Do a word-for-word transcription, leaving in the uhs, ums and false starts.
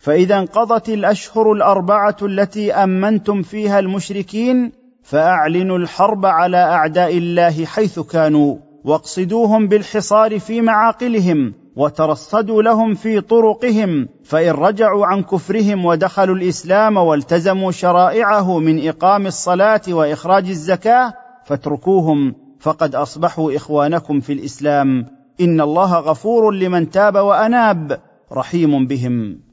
فإذا انقضت الأشهر الأربعة التي أمنتم فيها المشركين فأعلنوا الحرب على أعداء الله حيث كانوا، واقصدوهم بالحصار في معاقلهم، وترصدوا لهم في طرقهم، فإن رجعوا عن كفرهم ودخلوا الإسلام والتزموا شرائعه من إقام الصلاة وإخراج الزكاة فاتركوهم، فقد أصبحوا إخوانكم في الإسلام. إن الله غفور لمن تاب وأناب رحيم بهم.